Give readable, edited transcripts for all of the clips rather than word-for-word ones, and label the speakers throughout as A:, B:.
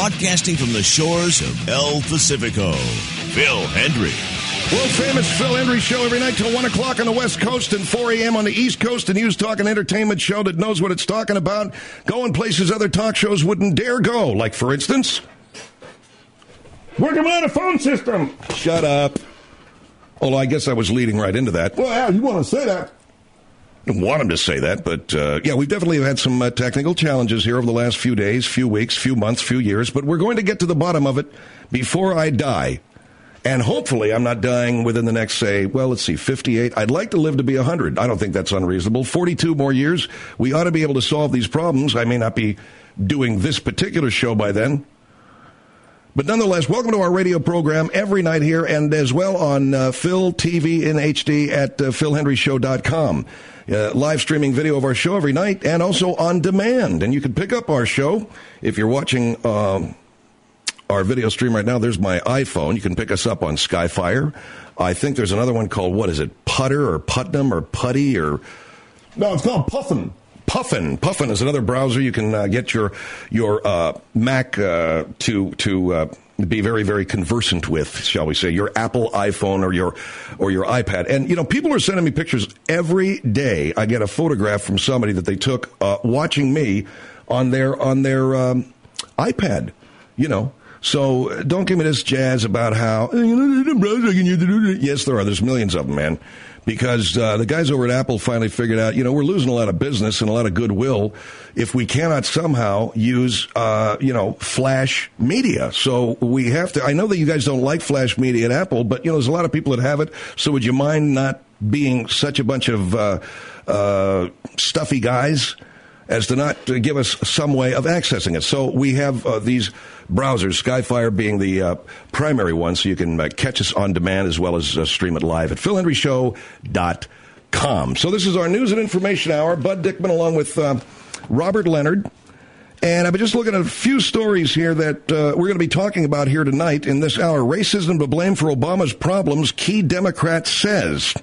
A: broadcasting from the shores of El Pacifico, Phil Hendrie.
B: World-famous Phil Hendrie Show every night till 1 o'clock on the West Coast and 4 a.m. on the East Coast. A news, talk, and entertainment show that knows what it's talking about. Going places other talk shows wouldn't dare go. Like, for instance, working on a phone system. Shut up. Although I guess I was leading right into that.
C: Well, yeah, you want to say that.
B: I don't want him to say that, but we've definitely had some technical challenges here over the last few days, few weeks, few months, few years, but we're going to get to the bottom of it before I die. And hopefully I'm not dying within the next, 58. I'd like to live to be 100. I don't think that's unreasonable. 42 more years. We ought to be able to solve these problems. I may not be doing this particular show by then. But nonetheless, welcome to our radio program every night here and as well on Phil TV in HD at philhendrieshow.com. Live streaming video of our show every night and also on demand. And you can pick up our show if you're watching our video stream right now. There's my iPhone. You can pick us up on Skyfire. I think there's another one called, Putter or Putnam or Putty or...
C: No, it's called Puffin.
B: Puffin is another browser. You can get your Mac to be very, very conversant with, shall we say, your Apple iPhone or your iPad. And, people are sending me pictures every day. I get a photograph from somebody that they took watching me on their iPad, So don't give me this jazz about how, yes, there are. There's millions of them, man. Because the guys over at Apple finally figured out, we're losing a lot of business and a lot of goodwill if we cannot somehow use, flash media. So we have to, I know that you guys don't like flash media at Apple, but, there's a lot of people that have it. So would you mind not being such a bunch of stuffy guys as to not give us some way of accessing it? So we have these browsers, Skyfire being the primary one, so you can catch us on demand as well as stream it live at philhendrieshow.com. So this is our news and information hour. Bud Dickman along with Robert Leonard. And I've been just looking at a few stories here that we're going to be talking about here tonight in this hour. Racism to blame for Obama's problems, key Democrat says.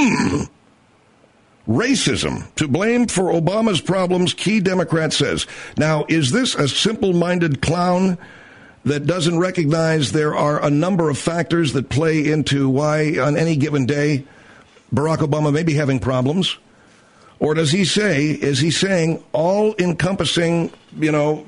B: Racism to blame for Obama's problems, key Democrat says. Now, is this a simple-minded clown that doesn't recognize there are a number of factors that play into why on any given day Barack Obama may be having problems? Or is he saying all-encompassing, beginning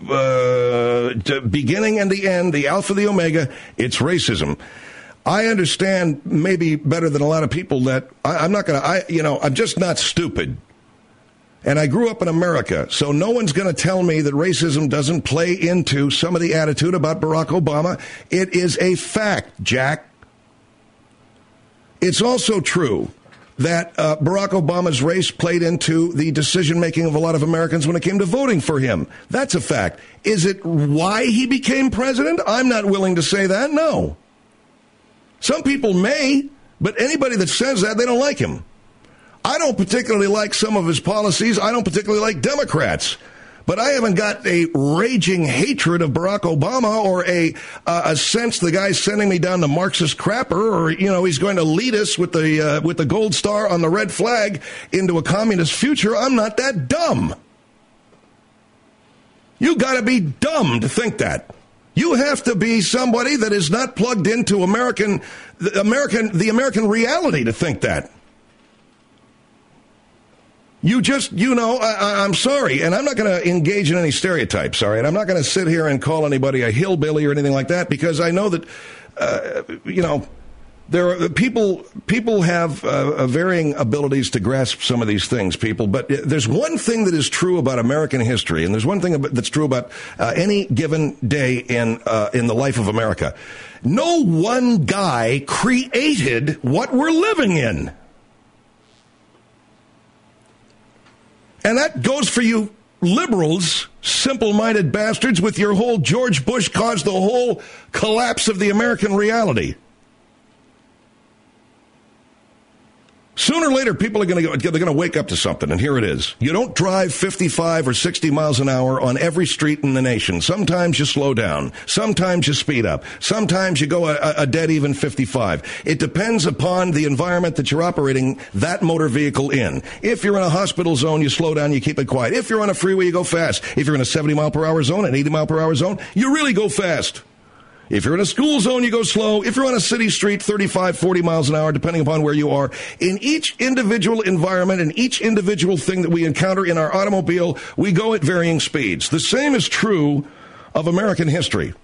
B: and the end, the alpha, the omega, it's racism? I understand maybe better than a lot of people that I'm just not stupid. And I grew up in America, so no one's going to tell me that racism doesn't play into some of the attitude about Barack Obama. It is a fact, Jack. It's also true that Barack Obama's race played into the decision-making of a lot of Americans when it came to voting for him. That's a fact. Is it why he became president? I'm not willing to say that, no. Some people may, but anybody that says that, they don't like him. I don't particularly like some of his policies. I don't particularly like Democrats. But I haven't got a raging hatred of Barack Obama or a sense the guy's sending me down the Marxist crapper or, he's going to lead us with the gold star on the red flag into a communist future. I'm not that dumb. You got to be dumb to think that. You have to be somebody that is not plugged into the American reality to think that. I'm sorry, and I'm not going to engage in any stereotypes, all right? I'm not going to sit here and call anybody a hillbilly or anything like that because I know that, there are people have varying abilities to grasp some of these things, but there's one thing that is true about American history, and there's one thing that's true about any given day in the life of America. No one guy created what we're living in. And that goes for you liberals, simple-minded bastards with your whole George Bush caused the whole collapse of the American reality. Sooner or later, people are going to wake up to something, and here it is. You don't drive 55 or 60 miles an hour on every street in the nation. Sometimes you slow down. Sometimes you speed up. Sometimes you go a dead even 55. It depends upon the environment that you're operating that motor vehicle in. If you're in a hospital zone, you slow down, you keep it quiet. If you're on a freeway, you go fast. If you're in a 70 mile per hour zone, an 80 mile per hour zone, you really go fast. If you're in a school zone, you go slow. If you're on a city street, 35, 40 miles an hour, depending upon where you are. In each individual environment and each individual thing that we encounter in our automobile, we go at varying speeds. The same is true of American history.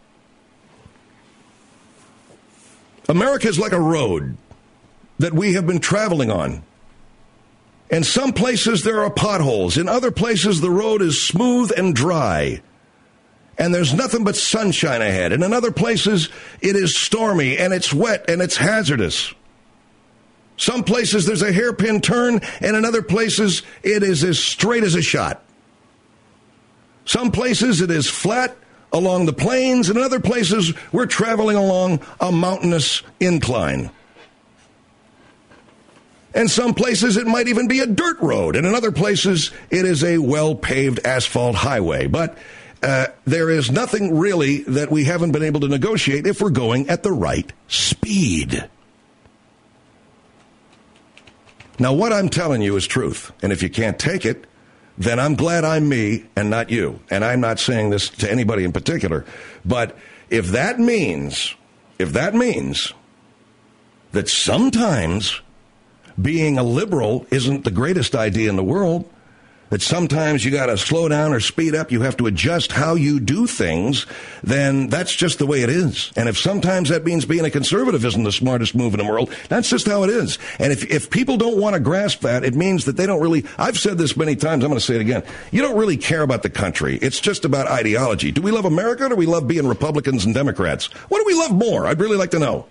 B: America is like a road that we have been traveling on. In some places, there are potholes. In other places, the road is smooth and dry. And there's nothing but sunshine ahead. And in other places, it is stormy, and it's wet, and it's hazardous. Some places, there's a hairpin turn, and in other places, it is as straight as a shot. Some places, it is flat along the plains, and in other places, we're traveling along a mountainous incline. And some places, it might even be a dirt road, and in other places, it is a well-paved asphalt highway. But there is nothing really that we haven't been able to negotiate if we're going at the right speed. Now, what I'm telling you is truth. And if you can't take it, then I'm glad I'm me and not you. And I'm not saying this to anybody in particular. But if that means that sometimes being a liberal isn't the greatest idea in the world, that sometimes you got to slow down or speed up, you have to adjust how you do things, then that's just the way it is. And if sometimes that means being a conservative isn't the smartest move in the world, that's just how it is. And if people don't want to grasp that, it means that they don't really, I've said this many times, I'm going to say it again, you don't really care about the country. It's just about ideology. Do we love America or do we love being Republicans and Democrats? What do we love more? I'd really like to know.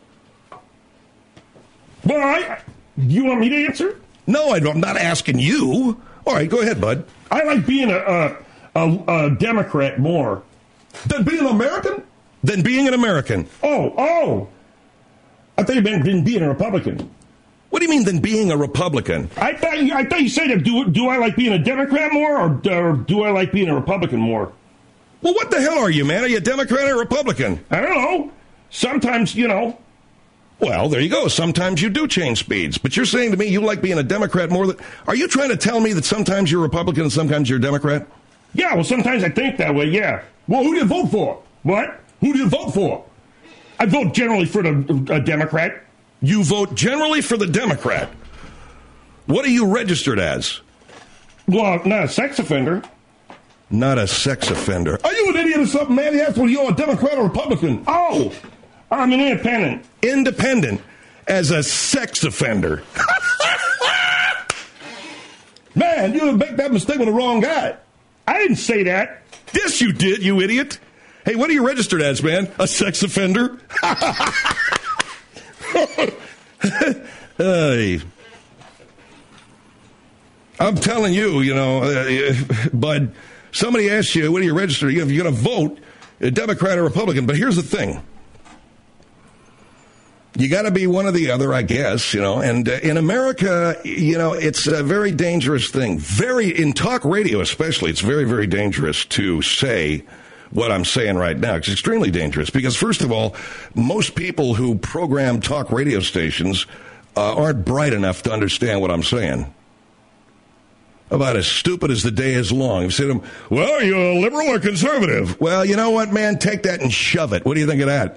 C: Well, you want me to answer?
B: No, I'm not asking you. All right, go ahead, bud.
C: I like being a Democrat more.
B: Than being an American? Than being an American.
C: Oh. I thought you meant than being a Republican.
B: What do you mean than being a Republican?
C: I thought you said, do I like being a Democrat more or do I like being a Republican more?
B: Well, what the hell are you, man? Are you a Democrat or a Republican?
C: I don't know. Sometimes,
B: Well, there you go. Sometimes you do change speeds. But you're saying to me you like being a Democrat more than... Are you trying to tell me that sometimes you're a Republican and sometimes you're a Democrat?
C: Yeah, well, sometimes I think that way, yeah. Well, who do you vote for? What? Who do you vote for? I vote generally for the Democrat.
B: You vote generally for the Democrat. What are you registered as?
C: Well, not a sex offender.
B: Not a sex offender.
C: Are you an idiot or something, man? He asked whether you're a Democrat or Republican. Oh, I'm an independent.
B: Independent as a sex offender.
C: Man, you make that mistake with the wrong guy. I didn't say that.
B: Yes, you did, you idiot. Hey, what are you registered as, man? A sex offender? Hey. I'm telling you, bud, somebody asks you, what are you registered? You're going to vote, a Democrat or Republican. But here's the thing. You got to be one or the other, I guess, and in America, it's a very dangerous thing. In talk radio especially, it's very, very dangerous to say what I'm saying right now. It's extremely dangerous because, first of all, most people who program talk radio stations aren't bright enough to understand what I'm saying. About as stupid as the day is long. You say to them, well, are you a liberal or conservative? Well, you know what, man? Take that and shove it. What do you think of that?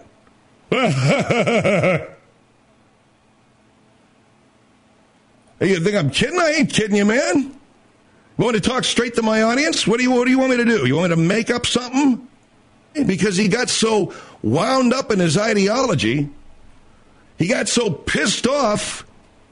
B: Hey, you think I'm kidding? I ain't kidding you, man. You want me to talk straight to my audience? What do you want me to do? You want me to make up something? Because he got so wound up in his ideology, he got so pissed off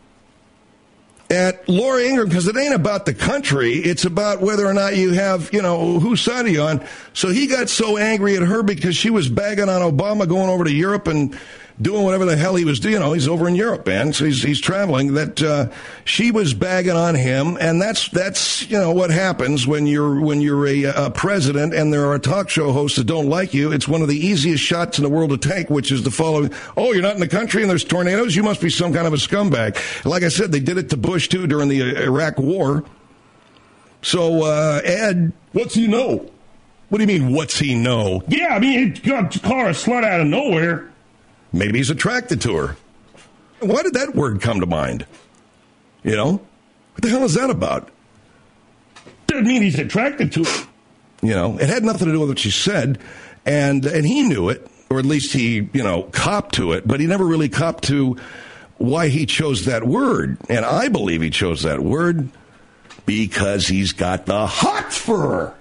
B: at Laura Ingraham, because it ain't about the country, it's about whether or not you have, whose side are you on. So he got so angry at her because she was bagging on Obama going over to Europe and doing whatever the hell he was doing. He's over in Europe, man. So he's traveling. That she was bagging on him, and that's what happens when you're a president and there are talk show hosts that don't like you. It's one of the easiest shots in the world to take, which is the following: oh, you're not in the country and there's tornadoes. You must be some kind of a scumbag. Like I said, they did it to Bush too during the Iraq War. So Ed, what's he know? What do you mean? What's he know?
C: Yeah, I mean, he got to call her a slut out of nowhere.
B: Maybe he's attracted to her. Why did that word come to mind? What the hell is that about?
C: Doesn't mean he's attracted to her.
B: It had nothing to do with what she said, and he knew it, or at least he, copped to it, but he never really copped to why he chose that word. And I believe he chose that word because he's got the hots for her.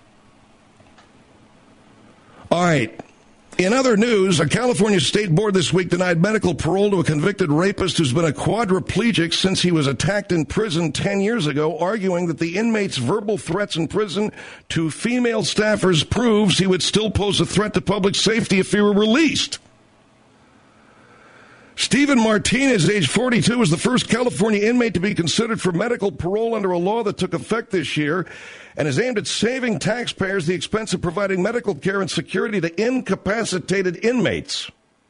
B: All right. In other news, a California state board this week denied medical parole to a convicted rapist who's been a quadriplegic since he was attacked in prison 10 years ago, arguing that the inmate's verbal threats in prison to female staffers proves he would still pose a threat to public safety if he were released. Stephen Martinez, age 42, was the first California inmate to be considered for medical parole under a law that took effect this year and is aimed at saving taxpayers the expense of providing medical care and security to incapacitated inmates.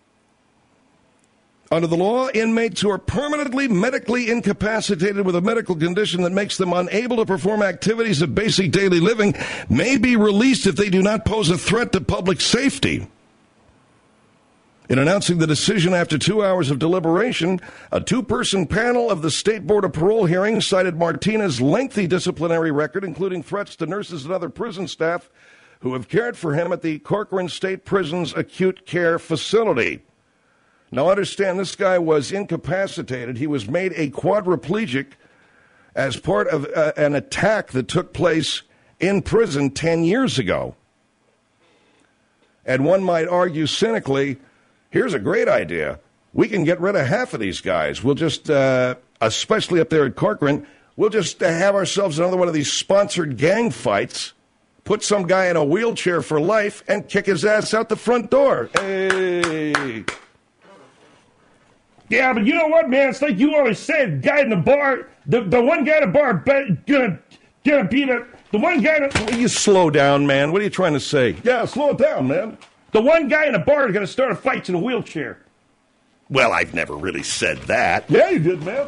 B: Under the law, inmates who are permanently medically incapacitated with a medical condition that makes them unable to perform activities of basic daily living may be released if they do not pose a threat to public safety. In announcing the decision after 2 hours of deliberation, a two-person panel of the State Board of Parole hearings cited Martinez's lengthy disciplinary record, including threats to nurses and other prison staff who have cared for him at the Corcoran State Prison's acute care facility. Now, understand, this guy was incapacitated. He was made a quadriplegic as part of an attack that took place in prison 10 years ago. And one might argue cynically, here's a great idea. We can get rid of half of these guys. We'll just, especially up there at Corcoran, we'll just have ourselves another one of these sponsored gang fights, put some guy in a wheelchair for life, and kick his ass out the front door. Hey.
C: Yeah, but you know what, man? It's like you always said, guy in the bar, the one guy in the bar gonna beat it. The one guy that...
B: Will you slow down, man? What are you trying to say?
C: Yeah, slow it down, man. The one guy in the bar is going to start a fight in a wheelchair.
B: Well, I've never really said that.
C: Yeah, you did, man.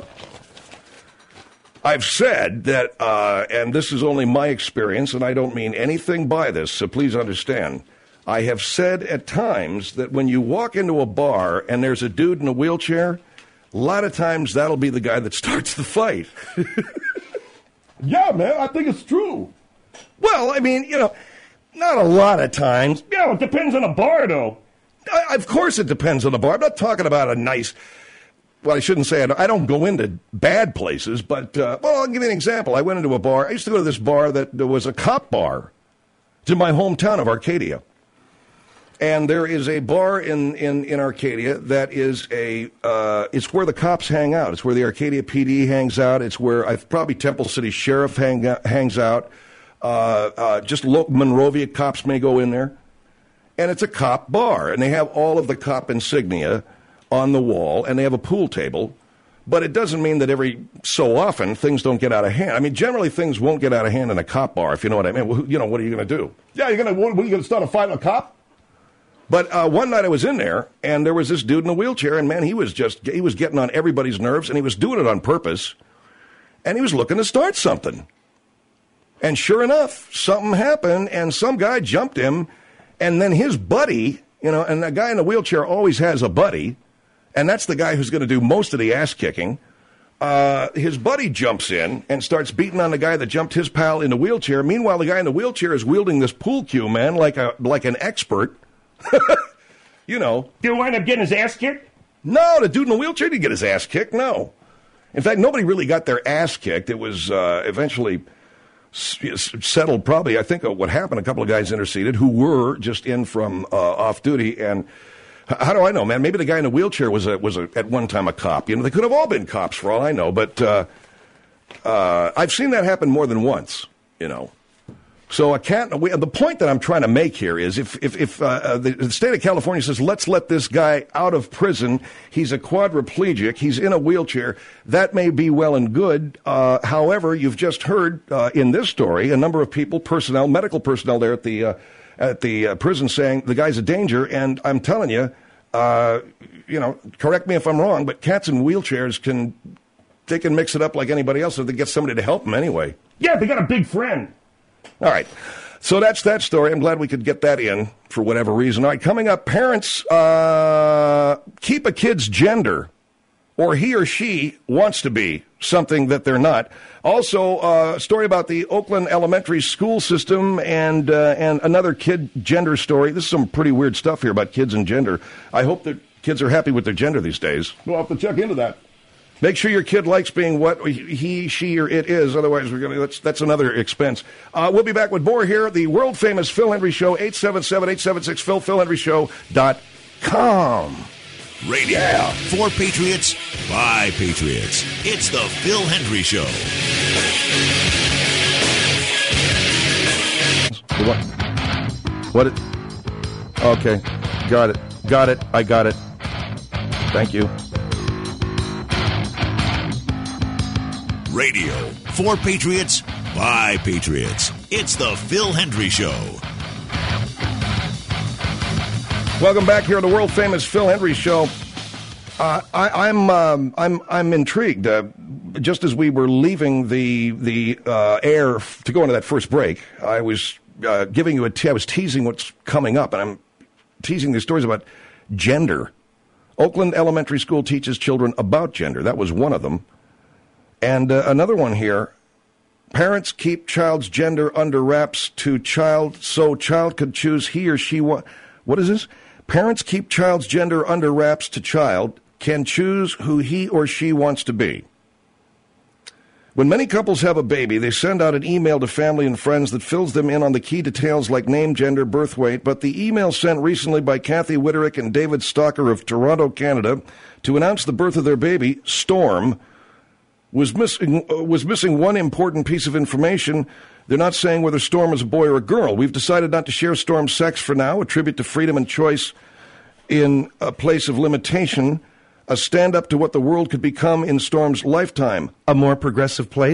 B: I've said that, and this is only my experience, and I don't mean anything by this, so please understand. I have said at times that when you walk into a bar and there's a dude in a wheelchair, a lot of times that'll be the guy that starts the fight.
C: Yeah, man, I think it's true.
B: Well, I mean, not a lot of times.
C: Yeah, it depends on the bar, though.
B: Of course it depends on the bar. I'm not talking about a nice... Well, I shouldn't say I don't go into bad places, but, I'll give you an example. I went into a bar. I used to go to this bar that was a cop bar. It's in my hometown of Arcadia. And there is a bar in Arcadia that is it's where the cops hang out. It's where the Arcadia PD hangs out. It's where probably Temple City Sheriff hangs out. Just Monrovia cops may go in there. And it's a cop bar. And they have all of the cop insignia on the wall. And they have a pool table. But it doesn't mean that every so often things don't get out of hand. I mean, generally things won't get out of hand in a cop bar, if you know what I mean. Well, what are you going to do?
C: Yeah, what are you going to start a fight with a cop?
B: But one night I was in there, and there was this dude in a wheelchair, and man, he was getting on everybody's nerves, and he was doing it on purpose. And he was looking to start something. And sure enough, something happened, and some guy jumped him, and then his buddy, and a guy in a wheelchair always has a buddy, and that's the guy who's going to do most of the ass kicking. His buddy jumps in and starts beating on the guy that jumped his pal in the wheelchair. Meanwhile, the guy in the wheelchair is wielding this pool cue, man, like an expert. Did he
C: wind up getting his ass kicked?
B: No, the dude in the wheelchair didn't get his ass kicked, no. In fact, nobody really got their ass kicked. It was eventually settled probably, I think what happened, a couple of guys interceded who were just in from off duty. And how do I know, man? Maybe the guy in the wheelchair was at one time a cop. They could have all been cops for all I know. But I've seen that happen more than once, So the point that I'm trying to make here is if the state of California says, let's let this guy out of prison, he's a quadriplegic, he's in a wheelchair, that may be well and good. However, you've just heard in this story a number of people, medical personnel there at the prison saying the guy's a danger. And I'm telling you, correct me if I'm wrong, but cats in wheelchairs can mix it up like anybody else if they get somebody to help them anyway.
C: Yeah, they got a big friend.
B: All right. So that's that story. I'm glad we could get that in for whatever reason. All right, coming up, parents keep a kid's gender, or he or she wants to be something that they're not. Also, a story about the Oakland elementary school system and another kid gender story. This is some pretty weird stuff here about kids and gender. I hope that kids are happy with their gender these days.
C: We'll have to check into that.
B: Make sure your kid likes being what he, she, or it is. Otherwise, that's another expense. We'll be back with more here. The world-famous Phil Hendrie Show, 877-876-PHIL, PhilHendrieShow.com.
A: Radio for Patriots, by Patriots. It's the Phil Hendrie Show.
B: What? Okay. Got it. I got it. Thank you.
A: Radio for Patriots, by Patriots. It's the Phil Hendrie Show.
B: Welcome back here to the world famous Phil Hendrie Show. I'm intrigued. Just as we were leaving the air to go into that first break, I was giving you I was teasing what's coming up, and I'm teasing these stories about gender. Oakland Elementary School teaches children about gender. That was one of them. And another one here, parents keep child's gender under wraps to child so child could choose he or she what is this? Parents keep child's gender under wraps to child can choose who he or she wants to be. When many couples have a baby, they send out an email to family and friends that fills them in on the key details like name, gender, birth weight. But the email sent recently by Kathy Witterick and David Stalker of Toronto, Canada, to announce the birth of their baby, Storm, was missing one important piece of information. They're not saying whether Storm is a boy or a girl. We've decided not to share Storm's sex for now, a tribute to freedom and choice in a place of limitation, a stand-up to what the world could become in Storm's lifetime. A more progressive place, ?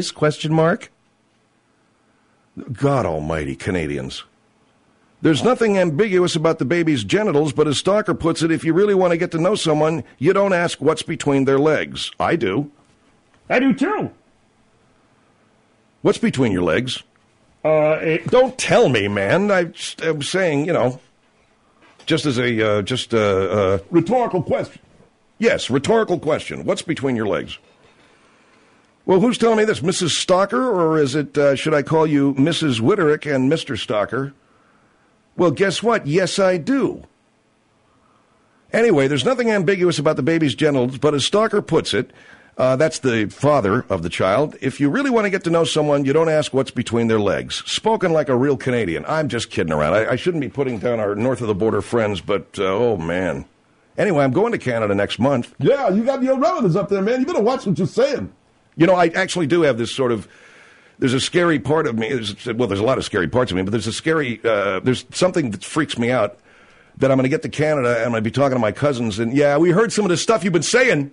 B: God almighty, Canadians. There's nothing ambiguous about the baby's genitals, but as Stalker puts it, if you really want to get to know someone, you don't ask what's between their legs. I do.
C: I do too.
B: What's between your legs? Don't tell me, man. I'm saying, just as a
C: rhetorical question.
B: Yes, rhetorical question. What's between your legs? Well, who's telling me this? Mrs. Stalker, or is it, should I call you Mrs. Witterick and Mr. Stalker? Well, guess what? Yes, I do. Anyway, there's nothing ambiguous about the baby's genitals, but as Stalker puts it, that's the father of the child. If you really want to get to know someone, you don't ask what's between their legs. Spoken like a real Canadian. I'm just kidding around. I shouldn't be putting down our north of the border friends, but, oh, man. Anyway, I'm going to Canada next month.
C: Yeah, you got your relatives up there, man. You better watch what you're saying.
B: I actually do have this sort of, there's a scary part of me. There's a lot of scary parts of me, but there's something that freaks me out that I'm going to get to Canada and I'm going to be talking to my cousins. And, yeah, we heard some of the stuff you've been saying.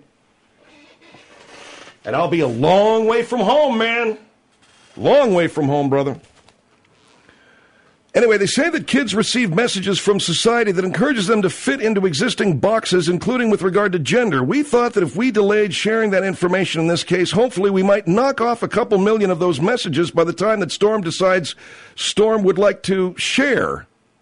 B: And I'll be a long way from home, man. Long way from home, brother. Anyway, they say that kids receive messages from society that encourages them to fit into existing boxes, including with regard to gender. We thought that if we delayed sharing that information in this case, hopefully we might knock off a couple million of those messages by the time that Storm decides Storm would like to share.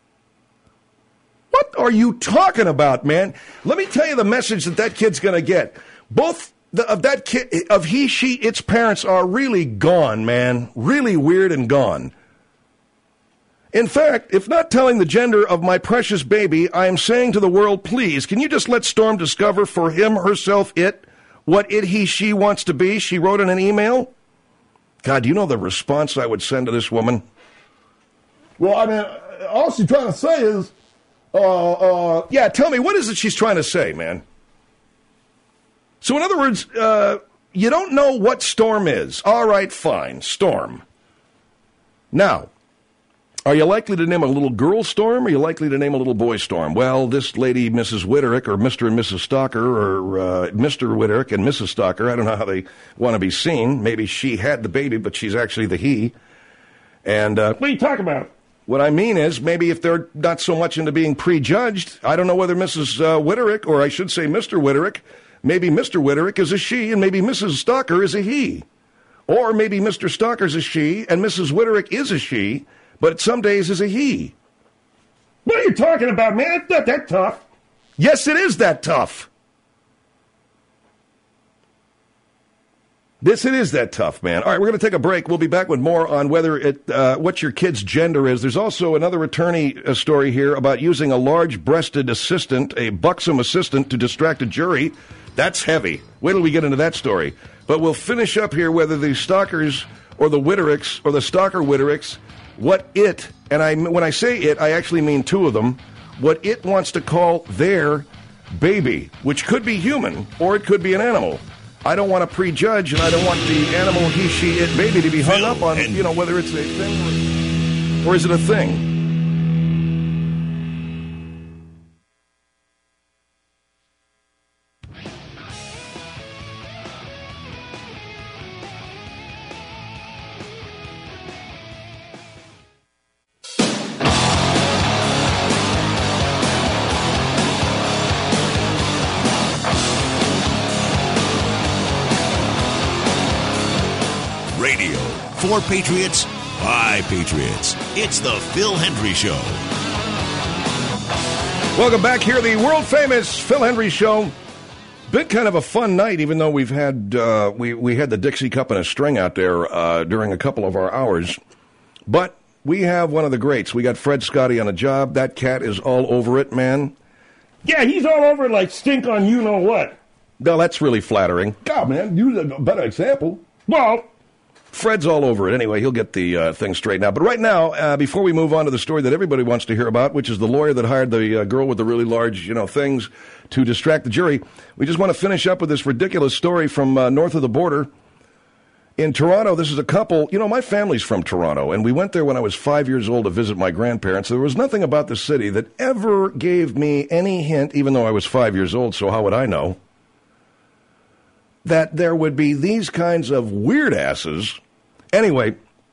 B: What are you talking about, man? Let me tell you the message that kid's going to get. Both of that kid, of he, she, its parents are really gone, man. Really weird and gone. In fact, if not telling the gender of my precious baby, I am saying to the world, please, can you just let Storm discover for him, herself, what it, he, she wants to be? She wrote in an email. God, do you know the response I would send to this woman?
C: Well, I mean, all she's trying to say is,
B: yeah, tell me, what is it she's trying to say, man? So in other words, you don't know what Storm is. All right, fine, Storm. Now, Are you likely to name a little girl Storm, or are you likely to name a little boy Storm? Well, this lady, Mrs. Witterick, or Mr. and Mrs. Stalker, or Mr. Witterick and Mrs. Stalker, I don't know how they want to be seen. Maybe she had the baby, but she's actually the he. And
C: what are you talking about?
B: What I mean is, maybe if they're not so much into being prejudged, I don't know whether Mrs. Witterick, or I should say Mr. Witterick, maybe Mr. Witterick is a she, and maybe Mrs. Stalker is a he. Or maybe Mr. Stalker's a she, and Mrs. Witterick is a she, but some days is a he.
C: What are you talking about, man? It's not that tough.
B: Yes, it is that tough. It is that tough, man. All right, we're going to take a break. We'll be back with more on whether what your kid's gender is. There's also another attorney story here about using a large-breasted assistant, a buxom assistant, to distract a jury. That's heavy. Wait till we get into that story. But we'll finish up here whether the Stalkers or the Wittericks or the Stalker Wittericks, what it, and when I say it, I actually mean two of them, what it wants to call their baby, which could be human or it could be an animal. I don't want to prejudge, and I don't want the animal, he, she, it, baby to be hung up on, whether it's a thing or is it a thing?
A: Radio for Patriots by Patriots. It's the Phil Hendrie Show.
B: Welcome back here, the world-famous Phil Hendrie Show. Been kind of a fun night, even though we've had we had the Dixie Cup in a string out there during a couple of our hours. But we have one of the greats. We got Fred Scotty on a job. That cat is all over it, man.
C: Yeah, he's all over it like stink on you-know-what.
B: No, that's really flattering.
C: God, man, use a better example. Well,
B: Fred's all over it. Anyway, he'll get the thing straightened out. But right now, before we move on to the story that everybody wants to hear about, which is the lawyer that hired the girl with the really large, things to distract the jury, we just want to finish up with this ridiculous story from north of the border. In Toronto, this is a couple. My family's from Toronto, and we went there when I was 5 years old to visit my grandparents. There was nothing about the city that ever gave me any hint, even though I was 5 years old, so how would I know, that there would be these kinds of weird asses. Anyway,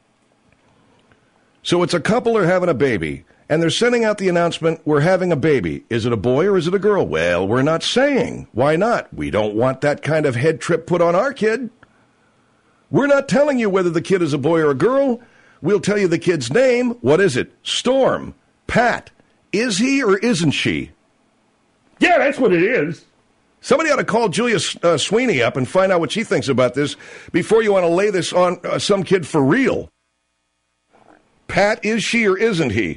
B: so it's a couple are having a baby, and they're sending out the announcement, we're having a baby. Is it a boy or is it a girl? Well, we're not saying. Why not? We don't want that kind of head trip put on our kid. We're not telling you whether the kid is a boy or a girl. We'll tell you the kid's name. What is it? Storm. Pat. Is he or isn't she?
C: Yeah, that's what it is.
B: Somebody ought to call Julia Sweeney up and find out what she thinks about this before you want to lay this on some kid for real. Pat, is she or isn't he?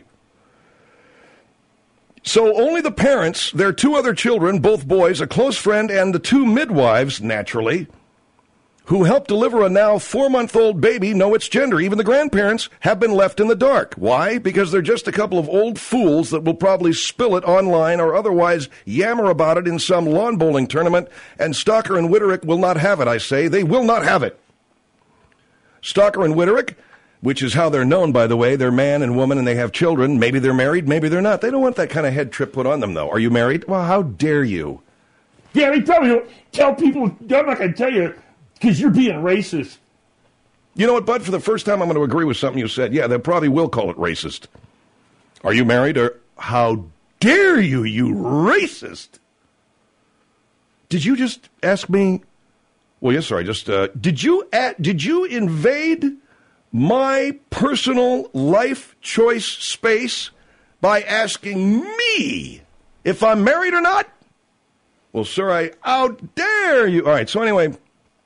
B: So only the parents, their two other children, both boys, a close friend, and the two midwives, naturally, who helped deliver a now 4-month-old baby know its gender. Even the grandparents have been left in the dark. Why? Because they're just a couple of old fools that will probably spill it online or otherwise yammer about it in some lawn bowling tournament, and Stalker and Witterick will not have it, I say. They will not have it. Stalker and Witterick, which is how they're known, by the way, they're man and woman and they have children. Maybe they're married, maybe they're not. They don't want that kind of head trip put on them, though. Are you married? Well, how dare you?
C: Yeah, they tell people, I'm not going to tell you, because you're being racist.
B: You know what, Bud? For the first time, I'm going to agree with something you said. Yeah, they probably will call it racist. Are you married? Or how dare you, you racist? Did you just ask me? Well, yes, sir. I just did you invade my personal life choice space by asking me if I'm married or not? Well, sir, how dare you? All right. So anyway.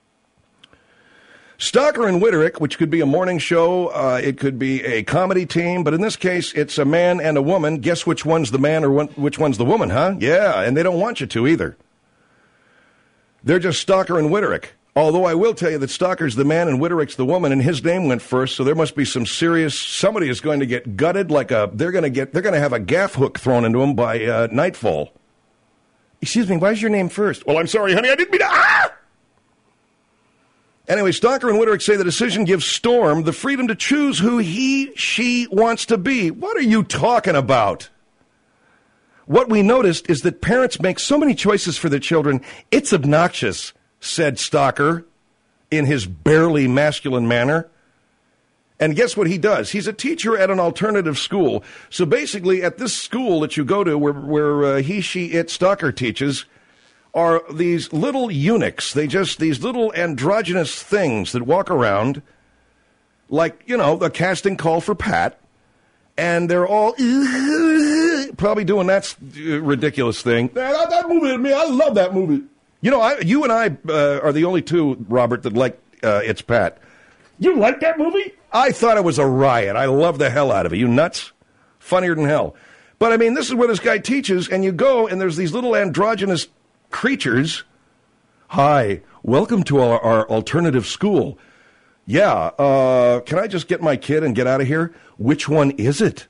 B: Stalker and Witterick, which could be a morning show, it could be a comedy team, but in this case, it's a man and a woman. Guess which one's the man or which one's the woman, huh? Yeah, and they don't want you to either. They're just Stalker and Witterick. Although I will tell you that Stalker's the man and Witterick's the woman, and his name went first, so there must be some serious. Somebody is going to get gutted like they're going to have a gaff hook thrown into them by nightfall. Excuse me, why's your name first? Well, I'm sorry, honey, I didn't mean to. Anyway, Stalker and Witterick say the decision gives Storm the freedom to choose who she wants to be. What are you talking about? What we noticed is that parents make so many choices for their children, it's obnoxious, said Stalker in his barely masculine manner. And guess what he does? He's a teacher at an alternative school. So basically, at this school that you go to where he, she, it, Stalker teaches, are these little eunuchs. These little androgynous things that walk around like, the casting call for Pat. And they're all probably doing that ridiculous thing. That movie, I love that movie. You and I are the only two, Robert, that like It's Pat.
C: You like that movie?
B: I thought it was a riot. I love the hell out of it. You nuts? Funnier than hell. But, this is where this guy teaches, and you go, and there's these little androgynous creatures. Hi, welcome to our alternative school. Yeah, can I just get my kid and get out of here? Which one is it?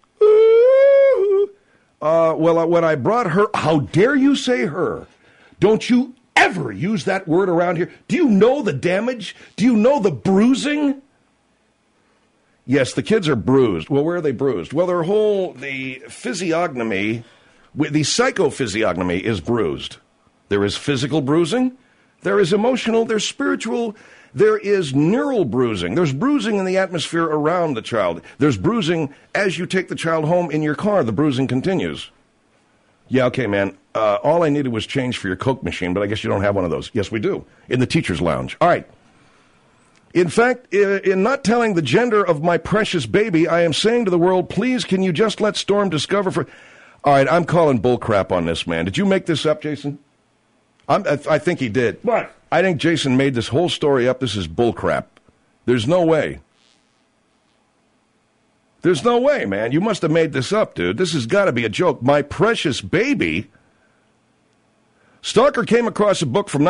B: Well, when I brought her, how dare you say her? Don't you ever use that word around here. Do you know the damage? Do you know the bruising? Yes, the kids are bruised. Well, where are they bruised? Well, the physiognomy, the psychophysiognomy is bruised. There is physical bruising. There is emotional. There's spiritual. There is neural bruising. There's bruising in the atmosphere around the child. There's bruising as you take the child home in your car. The bruising continues. Yeah, okay, man. All I needed was change for your Coke machine, but I guess you don't have one of those. Yes, we do. In the teacher's lounge. All right. In fact, in not telling the gender of my precious baby, I am saying to the world, please, can you just let Storm discover for... All right, I'm calling bullcrap on this, man. Did you make this up, Jason? I think he did.
C: What?
B: I think Jason made this whole story up. This is bullcrap. There's no way. There's no way, man. You must have made this up, dude. This has got to be a joke. My precious baby. Stalker came across a book from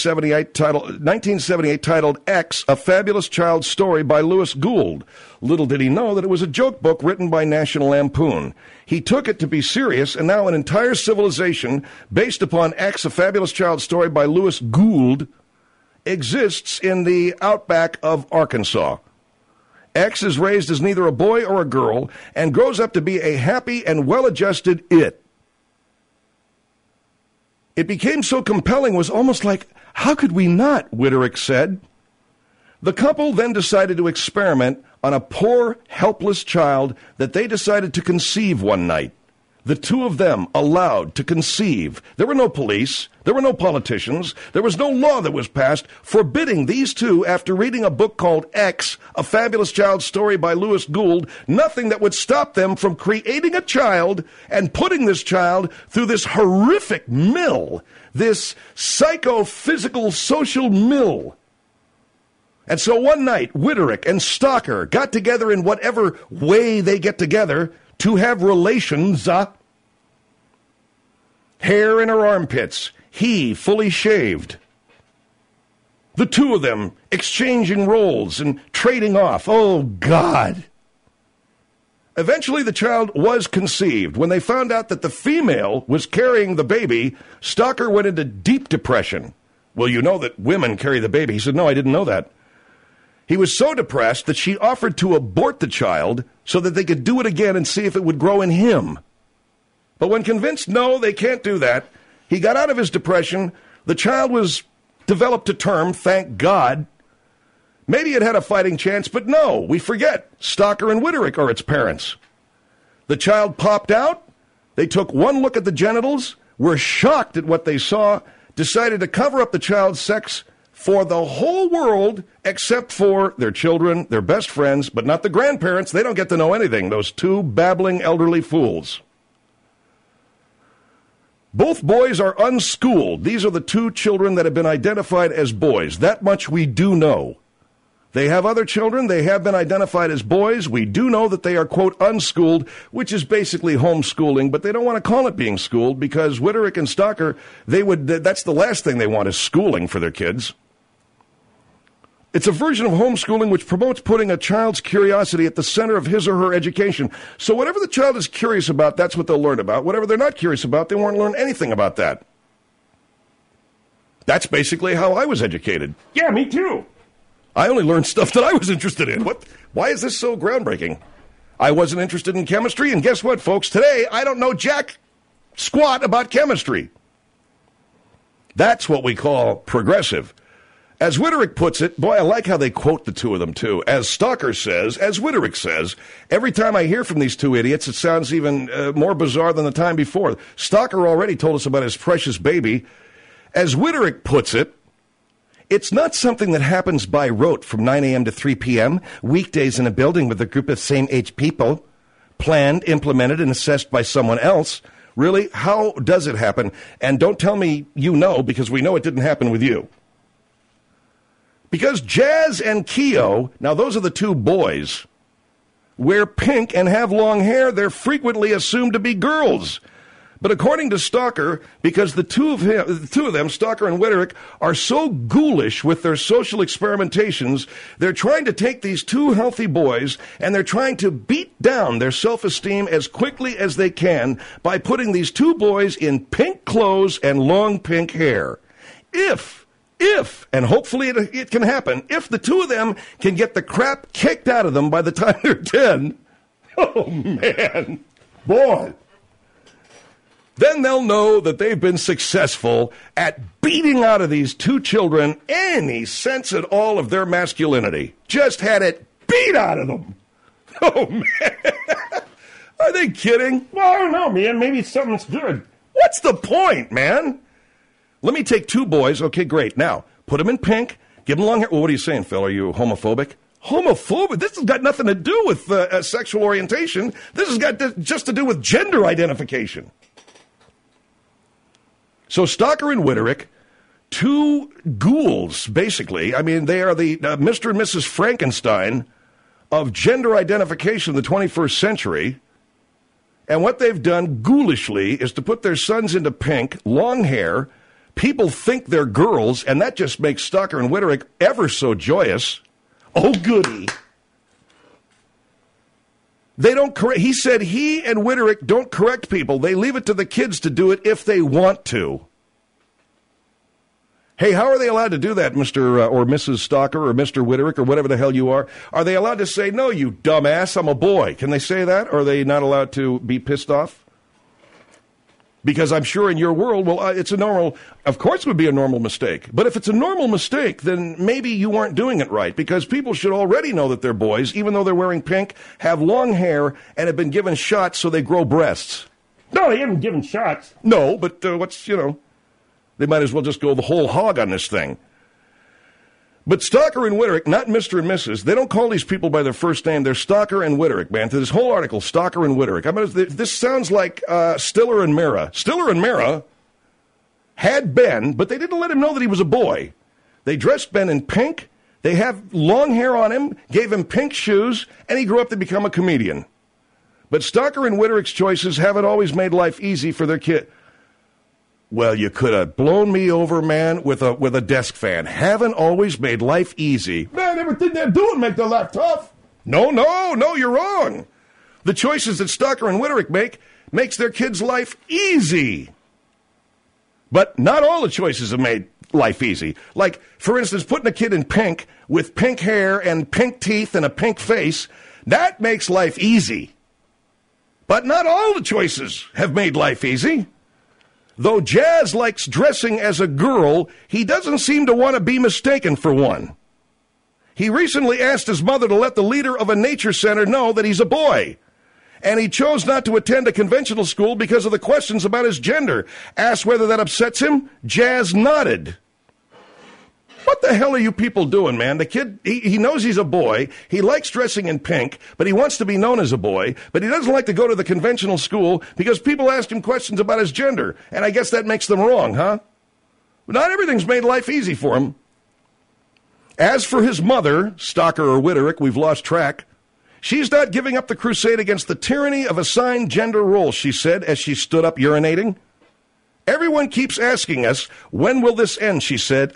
B: 1978 titled X, A Fabulous Child's Story by Lewis Gould. Little did he know that it was a joke book written by National Lampoon. He took it to be serious, and now an entire civilization based upon X, A Fabulous Child's Story by Lewis Gould exists in the outback of Arkansas. X is raised as neither a boy or a girl and grows up to be a happy and well-adjusted it. It became so compelling, was almost like, how could we not, Witterick said. The couple then decided to experiment on a poor, helpless child that they decided to conceive one night. The two of them allowed to conceive. There were no police. There were no politicians. There was no law that was passed forbidding these two, after reading a book called X, A Fabulous Child's Story by Lewis Gould, nothing that would stop them from creating a child and putting this child through this horrific mill, this psychophysical social mill. And so one night, Witterick and Stalker got together in whatever way they get together to have relations. Hair in her armpits, he fully shaved. The two of them exchanging roles and trading off. Oh, God. Eventually, the child was conceived. When they found out that the female was carrying the baby, Stalker went into deep depression. Well, you know that women carry the baby. He said, no, I didn't know that. He was so depressed that she offered to abort the child so that they could do it again and see if it would grow in him. But when convinced, no, they can't do that, he got out of his depression. The child was developed to term, thank God. Maybe it had a fighting chance, but no, we forget. Stalker and Witterick are its parents. The child popped out. They took one look at the genitals, were shocked at what they saw, decided to cover up the child's sex for the whole world except for their children, their best friends, but not the grandparents. They don't get to know anything, those two babbling elderly fools. Both boys are unschooled. These are the two children that have been identified as boys. That much we do know. They have other children. They have been identified as boys. We do know that they are, quote, unschooled, which is basically homeschooling, but they don't want to call it being schooled because Witterick and Stalker, that's the last thing they want is schooling for their kids. It's a version of homeschooling which promotes putting a child's curiosity at the center of his or her education. So whatever the child is curious about, that's what they'll learn about. Whatever they're not curious about, they won't learn anything about that. That's basically how I was educated.
C: Yeah, me too.
B: I only learned stuff that I was interested in. What? Why is this so groundbreaking? I wasn't interested in chemistry, and guess what, folks? Today, I don't know jack squat about chemistry. That's what we call progressive. As Witterick puts it, boy, I like how they quote the two of them, too. As Stalker says, as Witterick says, every time I hear from these two idiots, it sounds even more bizarre than the time before. Stalker already told us about his precious baby. As Witterick puts it, it's not something that happens by rote from 9 a.m. to 3 p.m., weekdays in a building with a group of same-age people, planned, implemented, and assessed by someone else. Really? How does it happen? And don't tell me you know, because we know it didn't happen with you. Because Jazz and Keo, now those are the two boys, wear pink and have long hair, they're frequently assumed to be girls. But according to Stalker, because the two of them, Stalker and Witterick, are so ghoulish with their social experimentations, they're trying to take these two healthy boys and they're trying to beat down their self-esteem as quickly as they can by putting these two boys in pink clothes and long pink hair. If, and hopefully it can happen, if the two of them can get the crap kicked out of them by the time they're 10, oh man, boy, then they'll know that they've been successful at beating out of these two children any sense at all of their masculinity. Just had it beat out of them. Oh man, are they kidding?
C: Well, I don't know, man. Maybe something's good.
B: What's the point, man? Let me take two boys. Okay, great. Now, put them in pink. Give them long hair. Well, what are you saying, Phil? Are you homophobic? Homophobic? This has got nothing to do with sexual orientation. This has got just to do with gender identification. So Stalker and Witterick, two ghouls, basically. I mean, they are the Mr. and Mrs. Frankenstein of gender identification in the 21st century. And what they've done ghoulishly is to put their sons into pink, long hair. People think they're girls, and that just makes Stalker and Witterick ever so joyous. Oh, goody. They don't correct. He said he and Witterick don't correct people. They leave it to the kids to do it if they want to. Hey, how are they allowed to do that, Mr. Or Mrs. Stalker or Mr. Witterick or whatever the hell you are? Are they allowed to say, no, you dumbass, I'm a boy? Can they say that? Or are they not allowed to be pissed off? Because I'm sure in your world, well, it's a normal, of course it would be a normal mistake. But if it's a normal mistake, then maybe you weren't doing it right. Because people should already know that they're boys, even though they're wearing pink, have long hair, and have been given shots so they grow breasts.
C: No, they haven't given shots.
B: No, but they might as well just go the whole hog on this thing. But Stalker and Witterick, not Mr. and Mrs., they don't call these people by their first name. They're Stalker and Witterick, man. To this whole article, Stalker and Witterick. I mean, this sounds like Stiller and Mira. Stiller and Mira had Ben, but they didn't let him know that he was a boy. They dressed Ben in pink. They have long hair on him, gave him pink shoes, and he grew up to become a comedian. But Stalker and Witterick's choices haven't always made life easy for their kid. Well, you could have blown me over, man, with a desk fan. Haven't always made life easy.
C: Man, everything they're doing make their life tough.
B: No, you're wrong. The choices that Stalker and Witterick makes their kids' life easy. But not all the choices have made life easy. Like, for instance, putting a kid in pink with pink hair and pink teeth and a pink face, that makes life easy. But not all the choices have made life easy. Though Jazz likes dressing as a girl, he doesn't seem to want to be mistaken for one. He recently asked his mother to let the leader of a nature center know that he's a boy. And he chose not to attend a conventional school because of the questions about his gender. Asked whether that upsets him, Jazz nodded. What the hell are you people doing, man? The kid, he knows he's a boy. He likes dressing in pink, but he wants to be known as a boy. But he doesn't like to go to the conventional school because people ask him questions about his gender. And I guess that makes them wrong, huh? Not everything's made life easy for him. As for his mother, Stalker or Witterick, we've lost track. She's not giving up the crusade against the tyranny of assigned gender roles, she said as she stood up urinating. Everyone keeps asking us, when will this end, she said.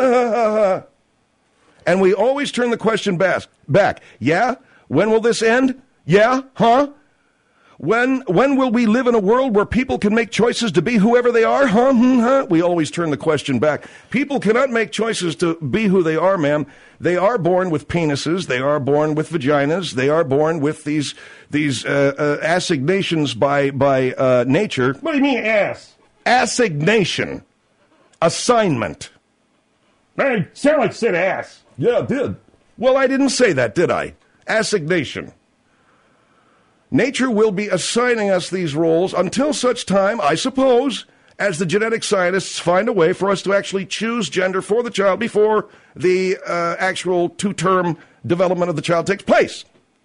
B: And we always turn the question back. Yeah? When will this end? Yeah? Huh? When will we live in a world where people can make choices to be whoever they are? Huh? We always turn the question back. People cannot make choices to be who they are, ma'am. They are born with penises. They are born with vaginas. They are born with these assignations by nature.
C: What do you mean, ass?
B: Assignation. Assignment.
C: Man, sound like you said ass.
B: Yeah, it did. Well, I didn't say that, did I? Assignation. Nature will be assigning us these roles until such time, I suppose, as the genetic scientists find a way for us to actually choose gender for the child before the actual two-term development of the child takes place.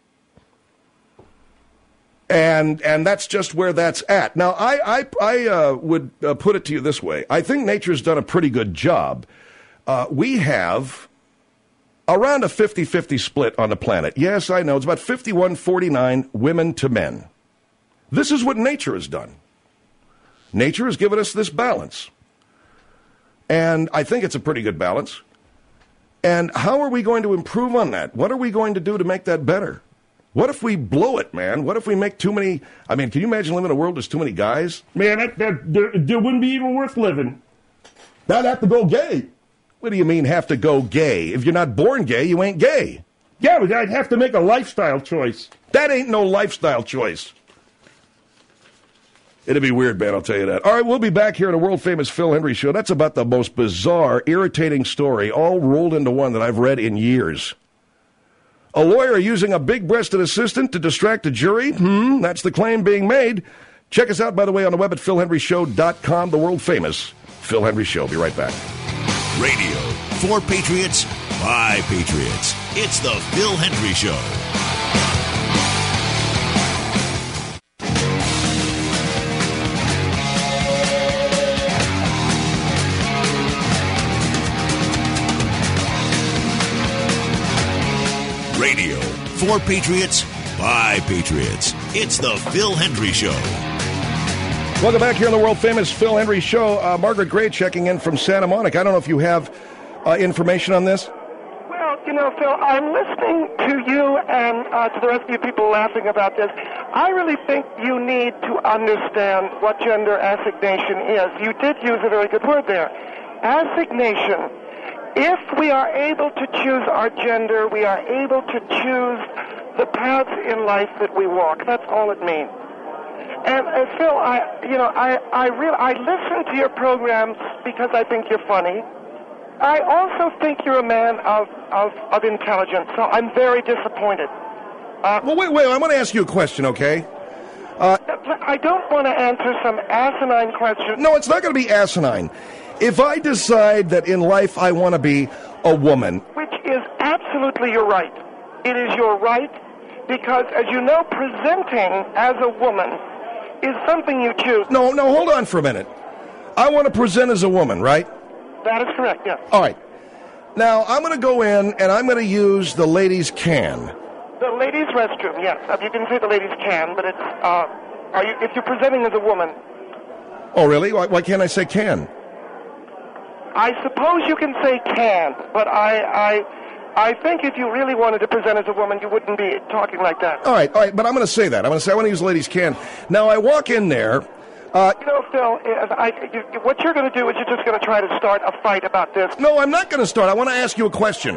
B: And that's just where that's at. Now, I would put it to you this way. I think nature's done a pretty good job. We have around a 50-50 split on the planet. Yes, I know. It's about 51-49 women to men. This is what nature has done. Nature has given us this balance. And I think it's a pretty good balance. And how are we going to improve on that? What are we going to do to make that better? What if we blow it, man? What if we make too many... I mean, can you imagine living in a world with too many guys?
C: Man, there wouldn't be even worth living. I'd have to go gay.
B: What do you mean have to go gay? If you're not born gay, you ain't gay.
C: Yeah, but I'd have to make a lifestyle choice.
B: That ain't no lifestyle choice. It'd be weird, man, I'll tell you that. All right, we'll be back here in a world-famous Phil Hendrie show. That's about the most bizarre, irritating story, all rolled into one that I've read in years. A lawyer using a big-breasted assistant to distract a jury? That's the claim being made. Check us out, by the way, on the web at PhilHenryShow.com, the world-famous Phil Hendrie Show. Be right back.
A: Radio for Patriots by Patriots. It's the Phil Hendrie Show. Radio for Patriots by Patriots. It's the Phil Hendrie Show.
B: Welcome back here on the world-famous Phil Hendrie Show. Margaret Gray checking in from Santa Monica. I don't know if you have information on this.
D: Well, you know, Phil, I'm listening to you and to the rest of you people laughing about this. I really think you need to understand what gender assignation is. You did use a very good word there. Assignation. If we are able to choose our gender, we are able to choose the paths in life that we walk. That's all it means. And Phil, I listen to your programs because I think you're funny. I also think you're a man of intelligence, so I'm very disappointed.
B: Well, wait, I want to ask you a question, okay?
D: I don't want to answer some asinine question.
B: No, it's not going to be asinine. If I decide that in life I want to be a woman...
D: Which is absolutely your right. It is your right because, as you know, presenting as a woman is something you choose.
B: No, hold on for a minute. I want to present as a woman, right?
D: That is correct, yes.
B: All right. Now, I'm going to go in and I'm going to use the ladies' can.
D: The ladies' restroom, yes. You can say the ladies' can, but it's... if you're presenting as a woman...
B: Oh, really? Why can't I say can?
D: I suppose you can say can, but I think if you really wanted to present as a woman, you wouldn't be talking like that.
B: All right, but I'm going to say that. I'm going to say I want to use ladies' can. Now, I walk in there...
D: you know, Phil, what you're going to do is you're just going to try to start a fight about this.
B: No, I'm not going to start. I want to ask you a question.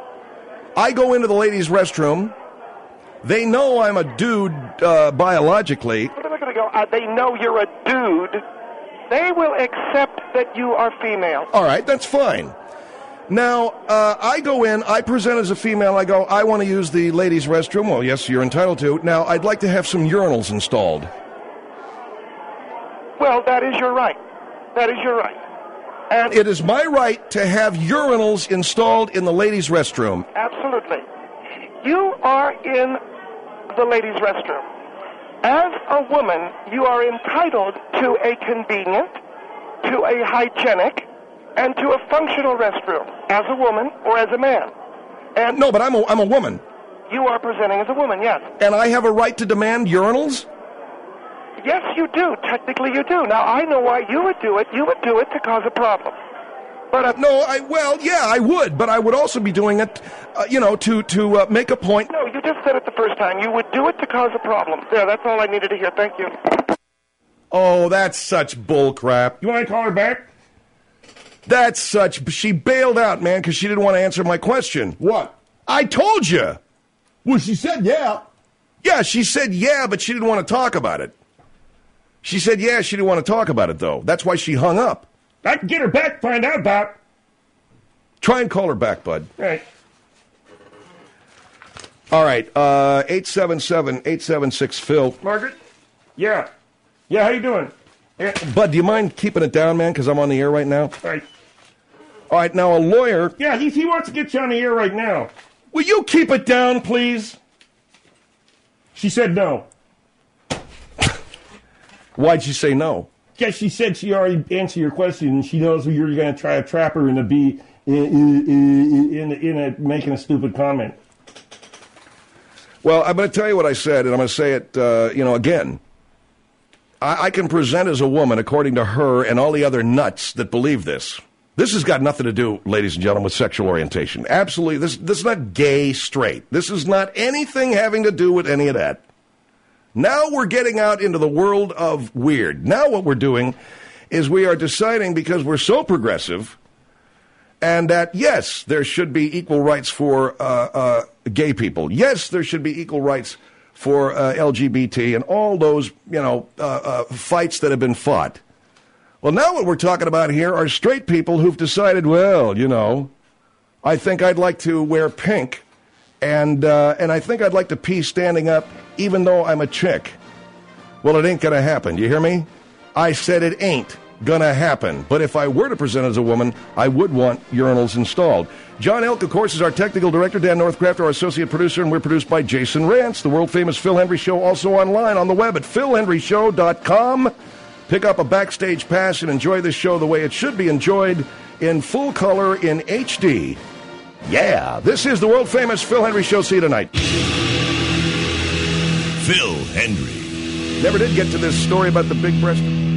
B: I go into the ladies' restroom. They know I'm a dude biologically.
D: They're not going to go, they know you're a dude. They will accept that you are female.
B: All right, that's fine. Now, I go in, I present as a female, I go, I want to use the ladies' restroom. Well, yes, you're entitled to. Now, I'd like to have some urinals installed.
D: Well, that is your right. That is your right. And
B: it is my right to have urinals installed in the ladies' restroom.
D: Absolutely. You are in the ladies' restroom. As a woman, you are entitled to a convenient, to a hygienic, and to a functional restroom. As a woman or as a man. And
B: no, but I'm a woman.
D: You are presenting as a woman, yes.
B: And I have a right to demand urinals?
D: Yes, you do. Technically, you do. Now, I know why you would do it. You would do it to cause a problem. But
B: No, I would, but I would also be doing it, to make a point.
D: No, you just said it the first time. You would do it to cause a problem. There, that's all I needed to hear. Thank you.
B: Oh, that's such bull crap.
C: You want to call her back?
B: She bailed out, man, because she didn't want to answer my question.
C: What?
B: I told you.
C: Well, she said yeah.
B: Yeah, she said yeah, but she didn't want to talk about it. She said yeah, she didn't want to talk about it, though. That's why she hung up.
C: I can get her back, find out about.
B: Try and call her back, bud.
C: Right.
B: All right, 877-876-PHIL.
C: Margaret? Yeah. Yeah, how you doing? Yeah.
B: Bud, do you mind keeping it down, man, because I'm on the air right now?
C: Right.
B: All right, now a lawyer...
C: Yeah, he wants to get you on the air right now.
B: Will you keep it down, please?
C: She said no.
B: Why'd she say no?
C: Yeah, she said she already answered your question, and she knows you're going to try to trap her into making a stupid comment.
B: Well, I'm going to tell you what I said, and I'm going to say it, again. I can present as a woman, according to her and all the other nuts that believe this. This has got nothing to do, ladies and gentlemen, with sexual orientation. Absolutely. This is not gay, straight. This is not anything having to do with any of that. Now we're getting out into the world of weird. Now what we're doing is we are deciding, because we're so progressive, and that, yes, there should be equal rights for gay people. Yes, there should be equal rights for LGBT and all those, fights that have been fought. Well, now what we're talking about here are straight people who've decided, I think I'd like to wear pink, and I think I'd like to pee standing up, even though I'm a chick. Well, it ain't going to happen. You hear me? I said it ain't going to happen. But if I were to present as a woman, I would want urinals installed. John Elk, of course, is our technical director. Dan Northcraft, our associate producer, and we're produced by Jason Rance. The world-famous Phil Hendry Show, also online on the web at philhendryshow.com. Pick up a backstage pass and enjoy this show the way it should be enjoyed, in full color in HD. Yeah, this is the world-famous Phil Hendry Show. See you tonight.
A: Phil Hendry.
B: Never did get to this story about the big breast.